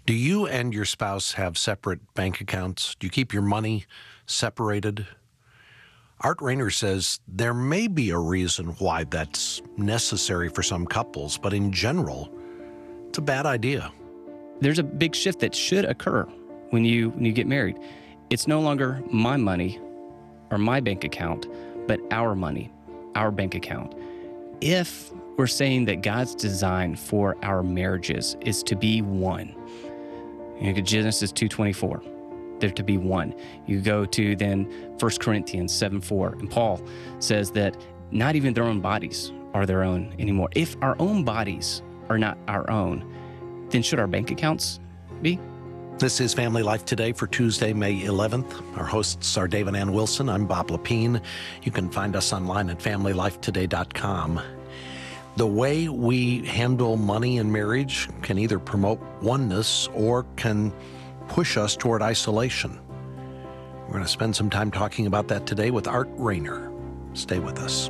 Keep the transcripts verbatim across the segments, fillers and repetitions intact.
Do you and your spouse have separate bank accounts? Do you keep your money separated? Art Rayner says there may be a reason why that's necessary for some couples, but in general, it's a bad idea. There's a big shift that should occur when you when you get married. It's no longer my money or my bank account, but our money, our bank account. If we're saying that God's design for our marriages is to be one, you look at Genesis two twenty-four, they're to be one. You go to then First Corinthians seven four, and Paul says that not even their own bodies are their own anymore. If our own bodies are not our own, then should our bank accounts be? This is Family Life Today for Tuesday, May eleventh. Our hosts are Dave and Ann Wilson. I'm Bob Lepine. You can find us online at family life today dot com. The way we handle money in marriage can either promote oneness or can push us toward isolation. We're going to spend some time talking about that today with Art Rayner. Stay with us.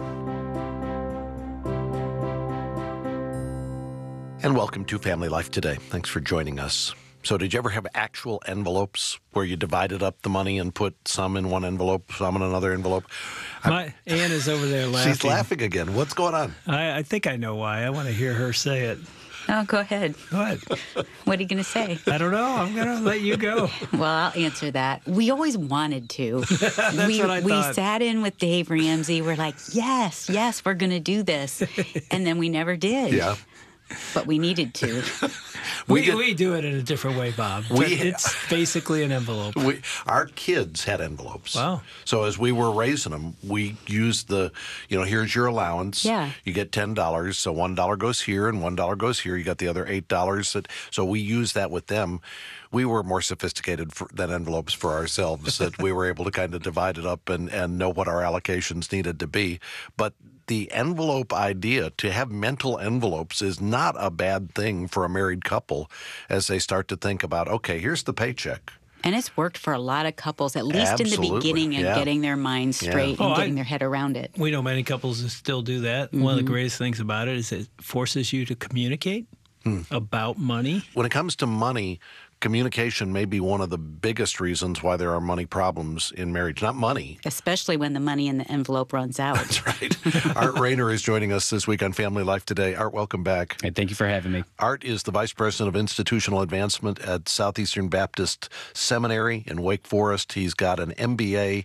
And welcome to Family Life Today. Thanks for joining us. So did you ever have actual envelopes where you divided up the money and put some in one envelope, some in another envelope? My Ann is over there laughing. She's laughing again. What's going on? I, I think I know why. I want to hear her say it. Oh, go ahead. What? What are you going to say? I don't know. I'm going to let you go. Well, I'll answer that. We always wanted to. That's we, what I we thought. sat in with Dave Ramsey. We're like, yes, yes, we're going to do this. And then we never did. Yeah. But we needed to. We, We we, did- do it in a different way, Bob. We- it's basically an envelope. We, our kids had envelopes. Wow. So as we were raising them, we used the, you know, here's your allowance. Yeah. You get ten dollars, so one dollar goes here and one dollar goes here. You got the other eight dollars. That, so we used that with them. We were more sophisticated for, than envelopes for ourselves, that we were able to kind of divide it up and, and know what our allocations needed to be. But the envelope idea, to have mental envelopes, is not a bad thing for a married couple as they start to think about, okay, here's the paycheck. And it's worked for a lot of couples, at least in Absolutely, the beginning, and yeah. getting their minds Yeah. straight Oh, and getting I- their head around it. We know many couples that still do that. One of the greatest things about it is it forces you to communicate about money. When it comes to money, communication may be one of the biggest reasons why there are money problems in marriage. Not money. Especially when the money in the envelope runs out. That's right. Art Rayner is joining us this week on Family Life Today. Art, welcome back. Hey, thank you for having me. Art is the Vice President of Institutional Advancement at Southeastern Baptist Seminary in Wake Forest. He's got an M B A,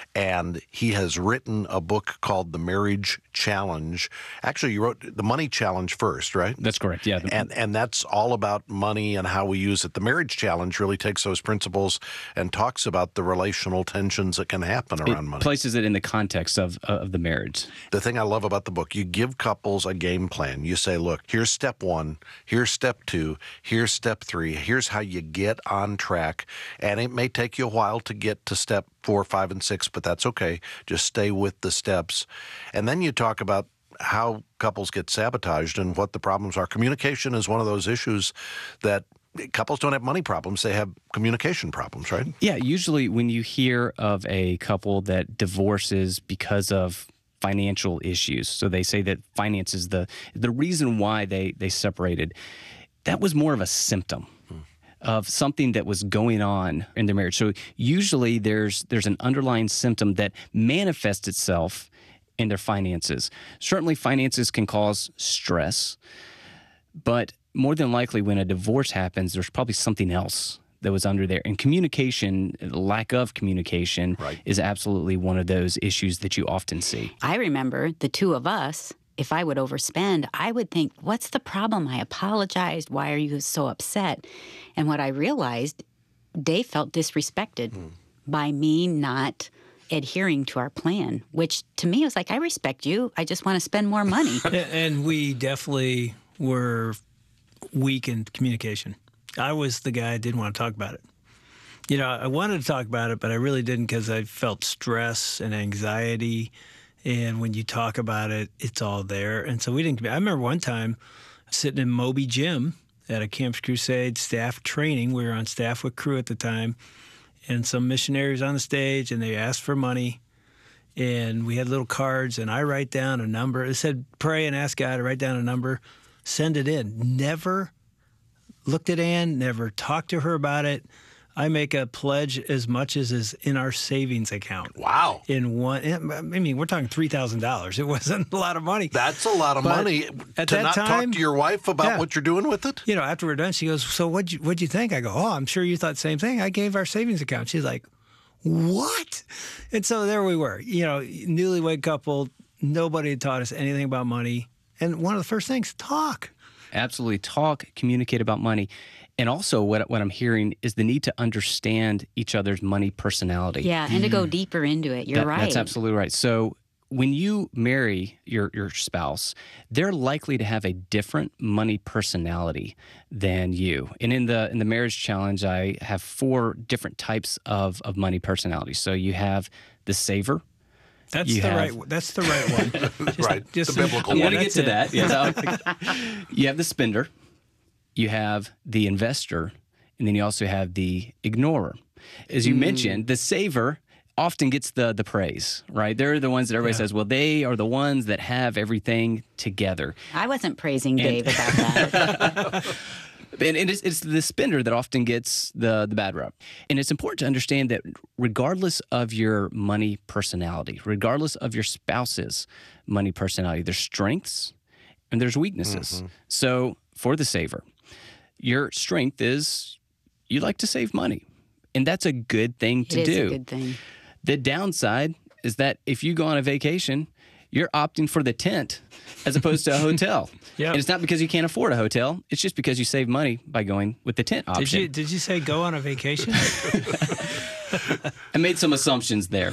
and he has written a book called The Marriage Challenge. Actually, you wrote The Money Challenge first, right? That's correct, yeah. The- And and that's all about money and how we use it. The Marriage Challenge really takes those principles and talks about the relational tensions that can happen around money. places it in the context of of the marriage. The thing I love about the book, you give couples a game plan. You say, look, here's step one, here's step two, here's step three, here's how you get on track. And it may take you a while to get to step four, five, and six, but that's okay. Just stay with the steps. And then you talk about how couples get sabotaged and what the problems are. Communication is one of those issues that couples don't have money problems, they have communication problems, right? Yeah, usually when you hear of a couple that divorces because of financial issues, so they say that finance is the the reason why they they separated, that was more of a symptom of something that was going on in their marriage. So usually there's there's an underlying symptom that manifests itself in their finances. Certainly finances can cause stress, but more than likely when a divorce happens, there's probably something else that was under there. And communication, lack of communication, Right. is absolutely one of those issues that you often see. I remember the two of us, if I would overspend, I would think, what's the problem? I apologized. Why are you so upset? And what I realized, Dave felt disrespected by me not adhering to our plan, which to me was like, I respect you. I just want to spend more money. A- And we definitely were weak in communication. I was the guy that didn't want to talk about it. You know, I wanted to talk about it, but I really didn't because I felt stress and anxiety. And when you talk about it, it's all there. And so we didn't. I remember one time sitting in Moby Gym at a Campus Crusade staff training. We were on staff with Crew at the time. And some missionaries on the stage, and they asked for money. And we had little cards, and I write down a number. It said, pray and ask God to write down a number, send it in. Never looked at Ann, never talked to her about it. I make a pledge as much as is in our savings account. Wow. In one, I mean, we're talking three thousand dollars. It wasn't a lot of money. That's a lot of But money. at to that not time- talk to your wife about Yeah. what you're doing with it? You know, after we're done, she goes, "So what'd you, what'd you think?" I go, "Oh, I'm sure you thought the same thing. I gave our savings account." She's like, "What?" And so there we were, you know, newlywed couple. Nobody had taught us anything about money. And one of the first things, talk. Absolutely. Talk, communicate about money. And also what, what I'm hearing is the need to understand each other's money personality. Yeah, and to go deeper into it. You're That- right. That's absolutely right. So when you marry your, your spouse, they're likely to have a different money personality than you. And in the in the marriage challenge, I have four different types of, of money personalities. So you have the saver. That's You the have- right. That's the right one. Just- Right. just- The biblical I'm yeah, going to get that's to it. that. Yes. You have the spender, you have the investor, and then you also have the ignorer. As you mentioned, the saver often gets the the praise, right? They're the ones that everybody Yeah. says, well, they are the ones that have everything together. I wasn't praising Dave about that. And and it's, it's the spender that often gets the, the bad rap. And it's important to understand that regardless of your money personality, regardless of your spouse's money personality, there's strengths and there's weaknesses. So for the saver, your strength is you like to save money. And that's a good thing to It is do. a good thing. The downside is that if you go on a vacation, you're opting for the tent as opposed to a hotel. Yep. And it's not because you can't afford a hotel. It's just because you save money by going with the tent option. Did you did you say go on a vacation? I made some assumptions there.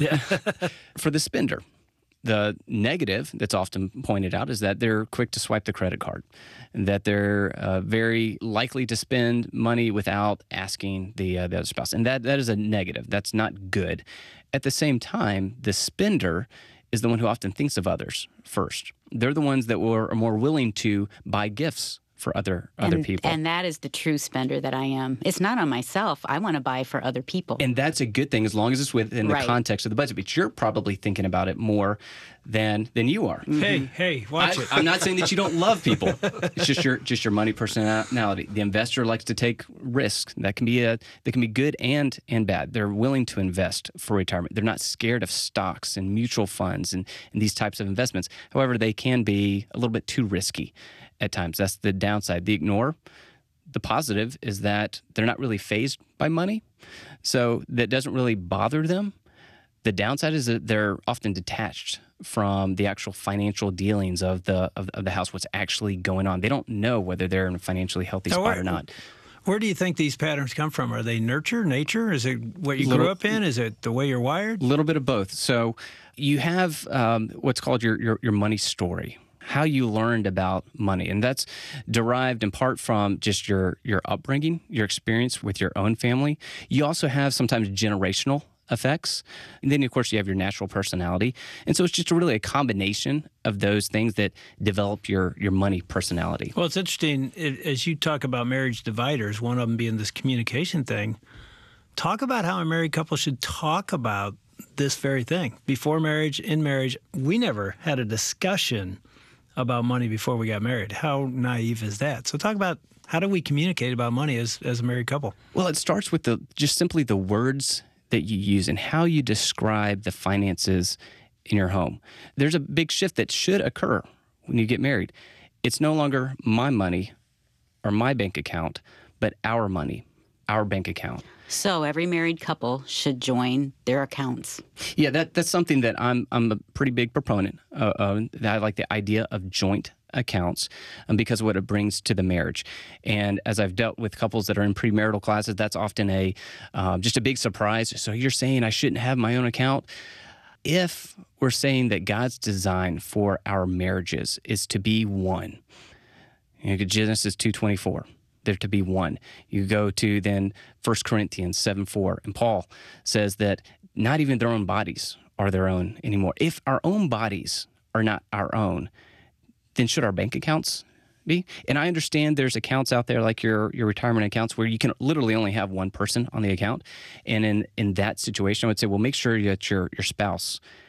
For the spender, the negative that's often pointed out is that they're quick to swipe the credit card, and that they're uh, very likely to spend money without asking the, uh, the other spouse. And that, that is a negative. That's not good. At the same time, the spender is the one who often thinks of others first. They're the ones that were, are more willing to buy gifts for other other and, people. And that is the true spender that I am. It's not on myself. I want to buy for other people. And that's a good thing as long as it's within the Right. context of the budget. But you're probably thinking about it more than than you are. Hey, hey, watch I, it. I'm not saying that you don't love people. It's just your just your money personality. The investor likes to take risks. That can be a that can be good and and bad. They're willing to invest for retirement. They're not scared of stocks and mutual funds and, and these types of investments. However, they can be a little bit too risky at times. That's the downside. The ignore. The positive is that they're not really fazed by money, so that doesn't really bother them. The downside is that they're often detached from the actual financial dealings of the of, of the house, what's actually going on. They don't know whether they're in a financially healthy Now, spot where- or not. Where do you think these patterns come from? Are they nurture, nature? Is it what you Little- grew up in? Is it the way you're wired? A little bit of both. So you have um, what's called your, your your money story, how you learned about money, and that's derived in part from just your your upbringing, your experience with your own family. You also have sometimes generational effects, and then of course you have your natural personality, and so it's just really a combination of those things that develop your your money personality. Well, it's interesting it, as you talk about marriage dividers, one of them being this communication thing. Talk about how a married couple should talk about this very thing. Before marriage, in marriage, we never had a discussion about money before we got married. How naive is that? So talk about how do we communicate about money as, as a married couple? Well, it starts with the just simply the words that you use and how you describe the finances in your home. There's a big shift that should occur when you get married. It's no longer my money or my bank account, but our money, our bank account. So every married couple should join their accounts. Yeah, that that's something that I'm I'm a pretty big proponent of. Uh, I like the idea of joint accounts um, because of what it brings to the marriage. And as I've dealt with couples that are in premarital classes, that's often a um, just a big surprise. So you're saying I shouldn't have my own account? If we're saying that God's design for our marriages is to be one, you know, Genesis two twenty-four. They're to be one. You go to then First Corinthians seven four, and Paul says that not even their own bodies are their own anymore. If our own bodies are not our own, then should our bank accounts be? And I understand there's accounts out there like your your retirement accounts where you can literally only have one person on the account. And in, in that situation, I would say, well, make sure that your, your spouse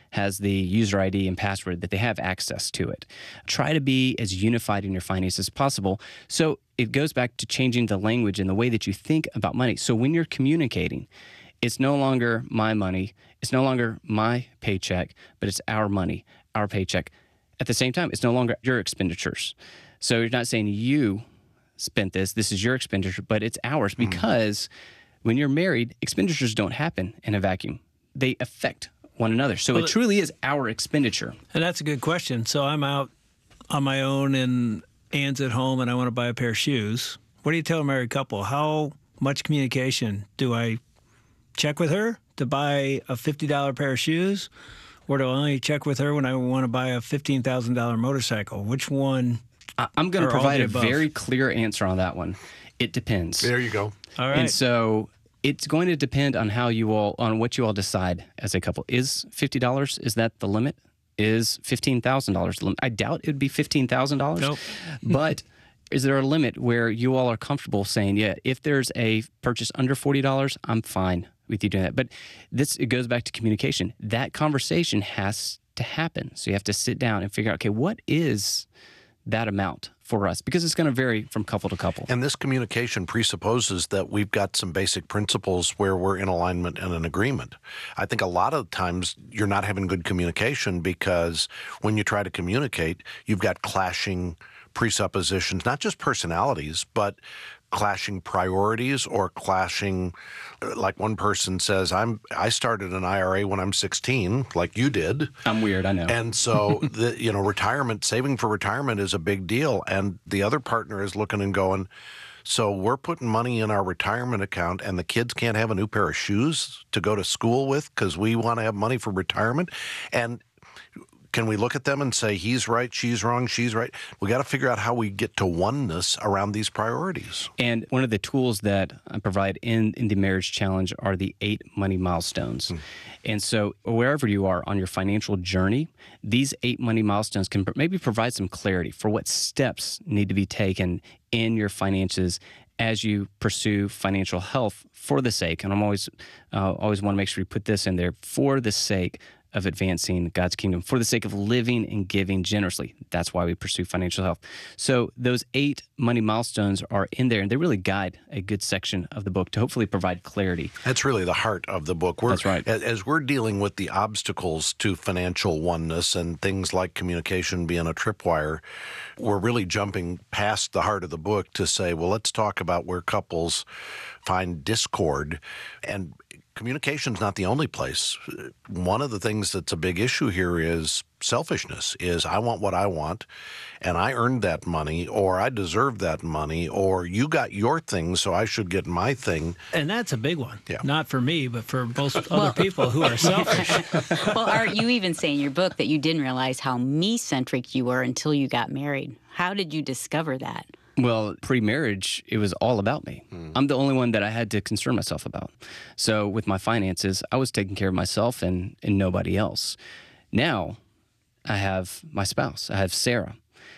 has the user I D and password, that they have access to it. Try to be as unified in your finances as possible. So it goes back to changing the language and the way that you think about money. So when you're communicating, it's no longer my money, it's no longer my paycheck, but it's our money, our paycheck. At the same time, it's no longer your expenditures. So you're not saying you spent this, this is your expenditure, but it's ours, because mm. when you're married, expenditures don't happen in a vacuum. They affect one another. So well, it truly is our expenditure. And that's a good question. So I'm out on my own and Anne's at home and I want to buy a pair of shoes. What do you tell a married couple? How much communication do I check with her to buy a fifty dollar pair of shoes? Or do I only check with her when I want to buy a fifteen thousand dollar motorcycle? Which one? I'm going to provide a very clear answer on that one. It depends. There you go. All right. And so it's going to depend on how you all, on what you all decide as a couple. Is fifty dollars, is that the limit? Is fifteen thousand dollars the limit? I doubt it would be fifteen thousand dollars. Nope. But is there a limit where you all are comfortable saying, yeah, if there's a purchase under forty dollars, I'm fine with you doing that? But this, it goes back to communication. That conversation has to happen. So you have to sit down and figure out, okay, what is that amount for us? Because it's going to vary from couple to couple. And this communication presupposes that we've got some basic principles where we're in alignment and an agreement. I think a lot of times you're not having good communication because when you try to communicate, you've got clashing presuppositions, not just personalities, but clashing priorities or clashing, like one person says, I'm I started an I R A when I'm sixteen, like you did. I'm weird, I know. And so the you know, retirement, saving for retirement is a big deal. And the other partner is looking and going, so we're putting money in our retirement account and the kids can't have a new pair of shoes to go to school with because we want to have money for retirement. And can we look at them and say, he's right, she's wrong, she's right? We got to figure out how we get to oneness around these priorities. And one of the tools that I provide in, in the Marriage Challenge are the eight money milestones. Hmm. And so wherever you are on your financial journey, these eight money milestones can maybe provide some clarity for what steps need to be taken in your finances as you pursue financial health for the sake, and I'm always, uh, always want to make sure you put this in there, for the sake of advancing God's kingdom, for the sake of living and giving generously. That's why we pursue financial health. So those eight money milestones are in there, and they really guide a good section of the book to hopefully provide clarity. That's really the heart of the book. We're, That's right. As we're dealing with the obstacles to financial oneness and things like communication being a tripwire, we're really jumping past the heart of the book to say, well, let's talk about where couples find discord. And communication's not the only place. One of the things that's a big issue here is selfishness, is I want what I want, and I earned that money, or I deserve that money, or you got your thing, so I should get my thing. And that's a big one. Yeah. Not for me, but for most other people who are selfish. Well, Art, you even say in your book that you didn't realize how me-centric you were until you got married. How did you discover that? Well, pre-marriage, it was all about me. Mm. I'm the only one that I had to concern myself about. So with my finances, I was taking care of myself and, and nobody else. Now, I have my spouse. I have Sarah.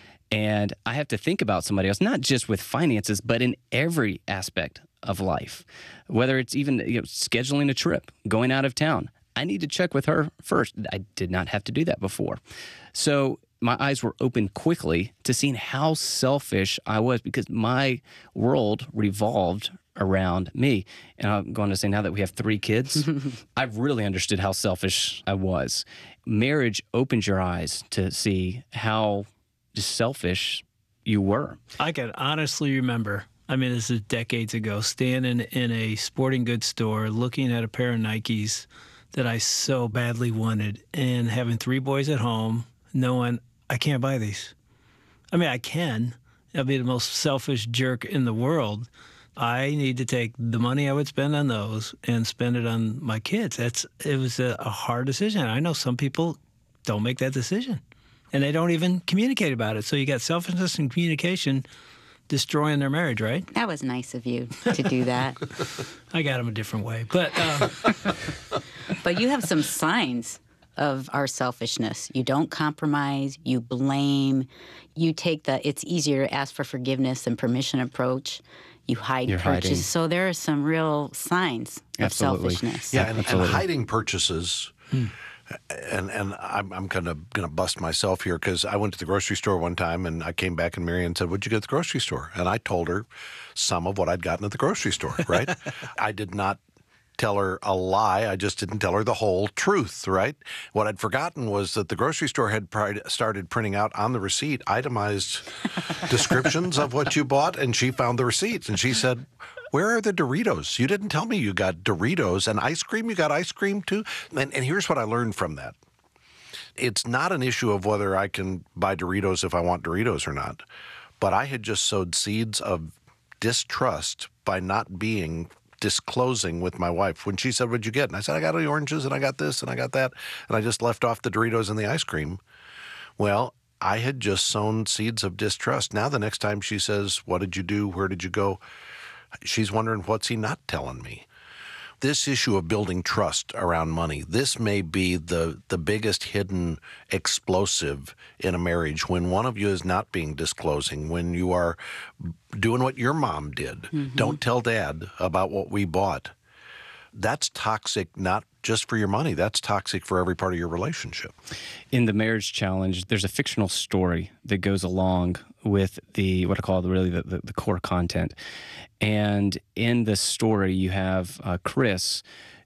And I have to think about somebody else, not just with finances, but in every aspect of life. Whether it's even you know, scheduling a trip, going out of town. I need to check with her first. I did not have to do that before. So my eyes were open quickly to seeing how selfish I was, because my world revolved around me. And I'm going to say, now that we have three kids, I've really understood how selfish I was. Marriage opens your eyes to see how just selfish you were. I can honestly remember, I mean, this is decades ago, standing in a sporting goods store looking at a pair of Nikes that I so badly wanted, and having three boys at home, knowing I can't buy these. I mean, I can. I'll be the most selfish jerk in the world. I need to take the money I would spend on those and spend it on my kids. That's it was a, a hard decision. I know some people don't make that decision, and they don't even communicate about it. So you got selfishness and communication destroying their marriage, right? That was nice of you to do that. I got them a different way, but uh, but you have some signs of our selfishness. You don't compromise, you blame, you take the it's easier to ask for forgiveness than permission approach, you hide You're purchases. hiding. So there are some real signs of Absolutely. selfishness. Yeah, and, and Absolutely. hiding purchases, hmm. And and I'm I'm kind of going to bust myself here because I went to the grocery store one time and I came back and Marianne said, "What'd you get at the grocery store?" And I told her some of what I'd gotten at the grocery store. Right? I did not tell her a lie. I just didn't tell her the whole truth. Right? What I'd forgotten was that the grocery store had pri- started printing out on the receipt itemized descriptions of what you bought, and she found the receipts and she said, "Where are the Doritos? You didn't tell me you got Doritos and ice cream. You got ice cream too?" And, and here's what I learned from that. It's not an issue of whether I can buy Doritos if I want Doritos or not. But I had just sowed seeds of distrust by not being disclosing with my wife. When she said, "What'd you get?" And I said, "I got the oranges and I got this and I got that." And I just left off the Doritos and the ice cream. Well, I had just sown seeds of distrust. Now the next time she says, "What did you do? Where did you go?" she's wondering, what's he not telling me? This issue of building trust around money, this may be the, the biggest hidden explosive in a marriage when one of you is not being disclosing, when you are doing what your mom did. Mm-hmm. Don't tell dad about what we bought. That's toxic, not just for your money. That's toxic for every part of your relationship. In the Marriage Challenge, there's a fictional story that goes along with the what I call the, really the, the, the core content. And in the story, you have uh, Chris,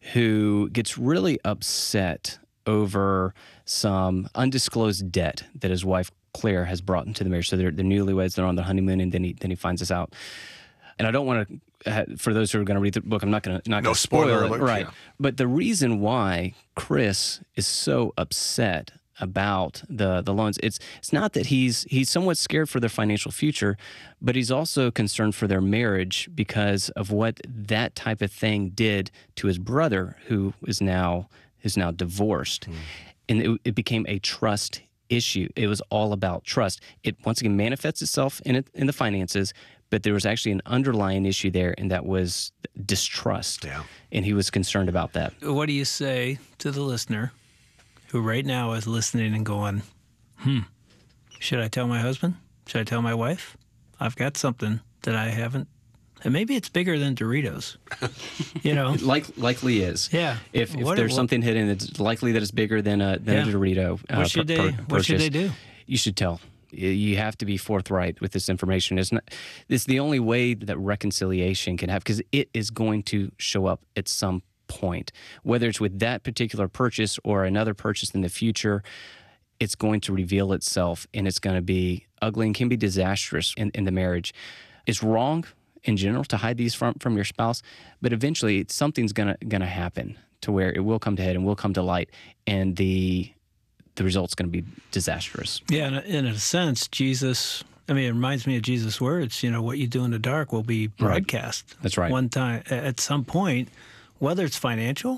who gets really upset over some undisclosed debt that his wife Claire has brought into the marriage. So they're, they're newlyweds, they're on their honeymoon, and then he then he finds this out. And I don't want to. For those who are going to read the book, I'm not going to not no going to spoil spoiler it, alert, right? Yeah. But the reason why Chris is so upset about the the loans, it's it's not that he's he's somewhat scared for their financial future, but he's also concerned for their marriage because of what that type of thing did to his brother, who is now is now divorced, mm. and it, it became a trust issue. It was all about trust. It once again manifests itself in it in the finances. But there was actually an underlying issue there, and that was distrust. Yeah. And he was concerned about that. What do you say to the listener who right now is listening and going, hmm, should I tell my husband? Should I tell my wife? I've got something that I haven't. And maybe it's bigger than Doritos, you know? It like, likely is. Yeah. If, if what, there's what, something hidden, it's likely that it's bigger than a, than yeah. a Dorito. Uh, what, should per, they, per, what should they do? You should tell. You have to be forthright with this information. It's not. It's the only way that reconciliation can happen because it is going to show up at some point, whether it's with that particular purchase or another purchase in the future. It's going to reveal itself, and it's going to be ugly and can be disastrous in, in the marriage. It's wrong in general to hide these from from your spouse, but eventually something's gonna gonna happen to where it will come to head and will come to light, and the the result's going to be disastrous. Yeah, and in a sense, Jesus, I mean, it reminds me of Jesus' words, you know, what you do in the dark will be broadcast. Right. That's right. One time, at some point, whether it's financial,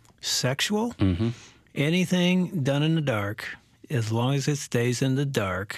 sexual, mm-hmm. anything done in the dark, as long as it stays in the dark,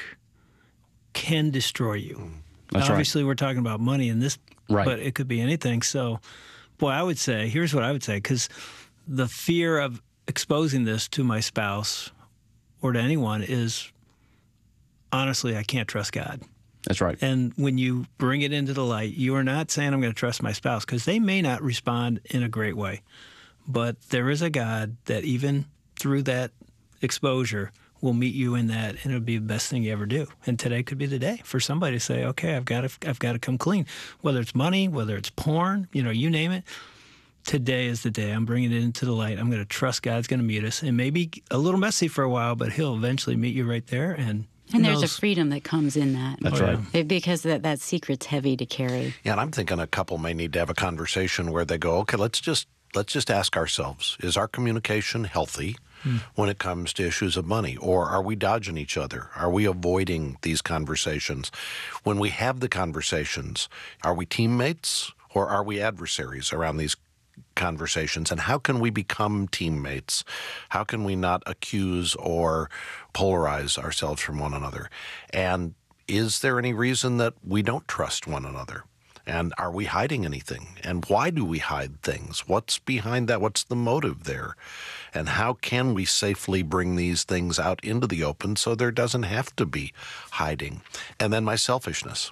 can destroy you. That's Obviously, right. we're talking about money in this, right. but it could be anything. So, boy, I would say, here's what I would say, because the fear of exposing this to my spouse or to anyone is, honestly, I can't trust God. That's right. And when you bring it into the light, you are not saying I'm going to trust my spouse because they may not respond in a great way. But there is a God that even through that exposure will meet you in that, and it'll be the best thing you ever do. And today could be the day for somebody to say, okay, I've got to, I've got to come clean. Whether it's money, whether it's porn, you know, you name it. Today is the day. I'm bringing it into the light. I'm going to trust God's going to meet us. It may be a little messy for a while, but he'll eventually meet you right there. And And there's knows? a freedom that comes in that. That's Oh, right. yeah. It- because that, that secret's heavy to carry. Yeah, and I'm thinking a couple may need to have a conversation where they go, okay, let's just let's just ask ourselves, is our communication healthy hmm. when it comes to issues of money? Or are we dodging each other? Are we avoiding these conversations? When we have the conversations, are we teammates or are we adversaries around these conversations? And how can we become teammates? How can we not accuse or polarize ourselves from one another? And is there any reason that we don't trust one another? And are we hiding anything? And why do we hide things? What's behind that? What's the motive there? And how can we safely bring these things out into the open so there doesn't have to be hiding? And then my selfishness.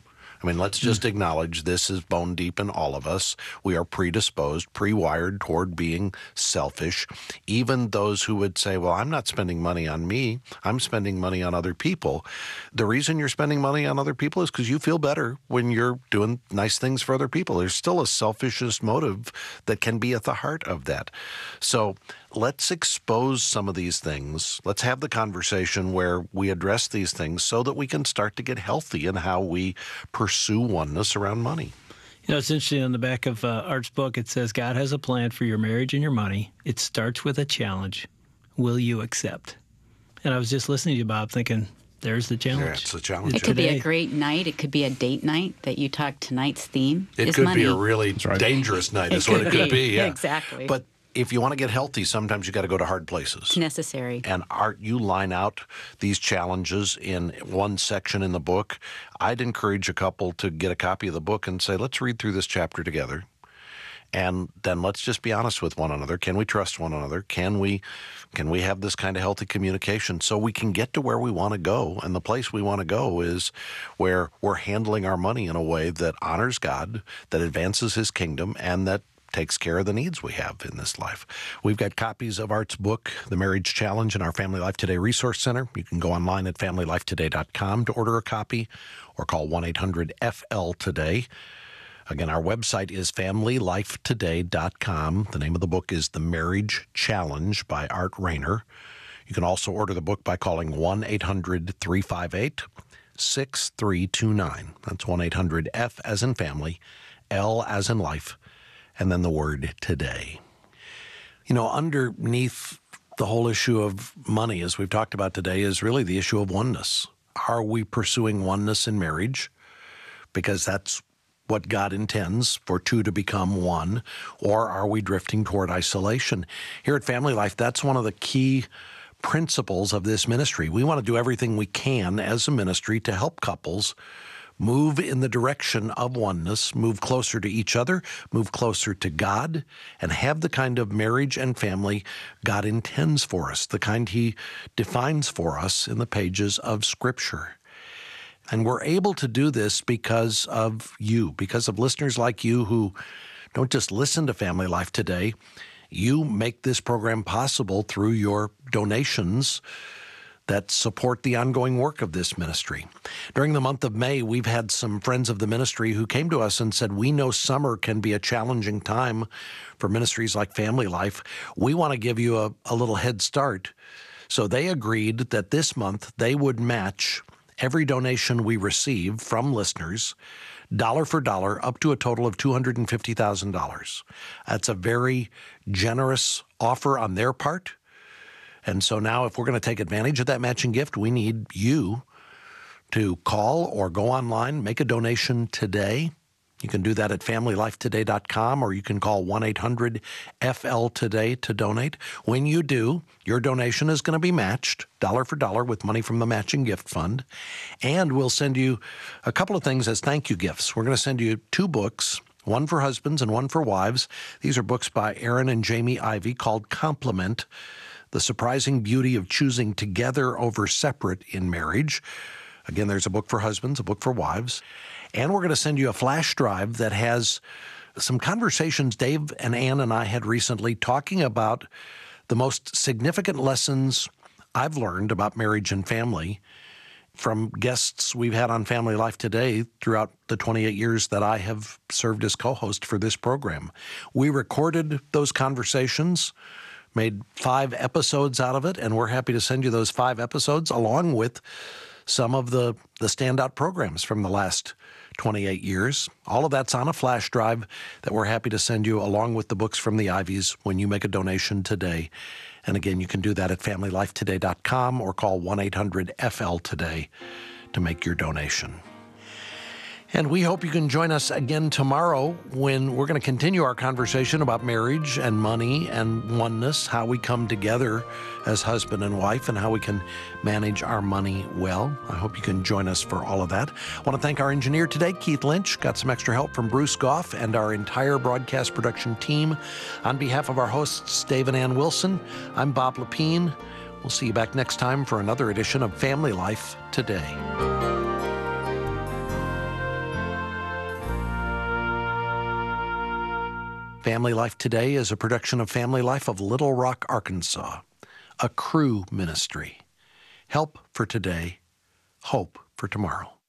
I mean, let's just acknowledge this is bone deep in all of us. We are predisposed, pre-wired toward being selfish. Even those who would say, well, I'm not spending money on me, I'm spending money on other people. The reason you're spending money on other people is because you feel better when you're doing nice things for other people. There's still a selfishness motive that can be at the heart of that. So let's expose some of these things. Let's have the conversation where we address these things so that we can start to get healthy in how we pursue oneness around money. You know, it's interesting. On the back of uh, Art's book, it says, God has a plan for your marriage and your money. It starts with a challenge. Will you accept? And I was just listening to you, Bob, thinking, there's the challenge. Yeah, it's a challenge. It could be Today. a great night. It could be a date night that you talk tonight's theme It is could money. be a really right. dangerous night, It is what could it could be. be. Yeah. Exactly. But if you want to get healthy, sometimes you got to go to hard places. It's necessary. And Art, you line out these challenges in one section in the book. I'd encourage a couple to get a copy of the book and say, let's read through this chapter together. And then let's just be honest with one another. Can we trust one another? Can we can we have this kind of healthy communication so we can get to where we want to go? And the place we want to go is where we're handling our money in a way that honors God, that advances his kingdom, and that takes care of the needs we have in this life. We've got copies of Art's book, The Marriage Challenge, in our Family Life Today Resource Center. You can go online at family life today dot com to order a copy or call one eight hundred F L today. Again, our website is family life today dot com. The name of the book is The Marriage Challenge by Art Rainer. You can also order the book by calling one eight hundred three five eight six three two nine. That's one eight hundred F as in family, L as in life, and then the word today. You know, underneath the whole issue of money, as we've talked about today, is really the issue of oneness. Are we pursuing oneness in marriage? Because that's what God intends, for two to become one, or are we drifting toward isolation? Here at Family Life, that's one of the key principles of this ministry. We want to do everything we can as a ministry to help couples move in the direction of oneness, move closer to each other, move closer to God, and have the kind of marriage and family God intends for us, the kind he defines for us in the pages of Scripture. And we're able to do this because of you, because of listeners like you who don't just listen to Family Life Today. You make this program possible through your donations that support the ongoing work of this ministry. During the month of May, we've had some friends of the ministry who came to us and said, we know summer can be a challenging time for ministries like Family Life. We want to give you a, a little head start. So they agreed that this month they would match every donation we receive from listeners, dollar for dollar, up to a total of two hundred fifty thousand dollars. That's a very generous offer on their part. And so now if we're going to take advantage of that matching gift, we need you to call or go online, make a donation today. You can do that at family life today dot com, or you can call one eight hundred F L today to donate. When you do, your donation is going to be matched dollar for dollar with money from the Matching Gift Fund. And we'll send you a couple of things as thank you gifts. We're going to send you two books, one for husbands and one for wives. These are books by Aaron and Jamie Ivey called Complement: The Surprising Beauty of Choosing Together Over Separate in Marriage. Again, there's a book for husbands, a book for wives. And we're going to send you a flash drive that has some conversations Dave and Ann and I had recently talking about the most significant lessons I've learned about marriage and family from guests we've had on Family Life Today throughout the twenty-eight years that I have served as co-host for this program. We recorded those conversations, made five episodes out of it, and we're happy to send you those five episodes along with some of the, the standout programs from the last twenty-eight years. All of that's on a flash drive that we're happy to send you along with the books from the Ivies when you make a donation today. And again, you can do that at family life today dot com or call one eight hundred F L today to make your donation. And we hope you can join us again tomorrow when we're going to continue our conversation about marriage and money and oneness, how we come together as husband and wife, and how we can manage our money well. I hope you can join us for all of that. I want to thank our engineer today, Keith Lynch. Got some extra help from Bruce Goff and our entire broadcast production team. On behalf of our hosts, Dave and Ann Wilson, I'm Bob Lepine. We'll see you back next time for another edition of Family Life Today. Family Life Today is a production of Family Life of Little Rock, Arkansas, a Cru ministry. Help for today, hope for tomorrow.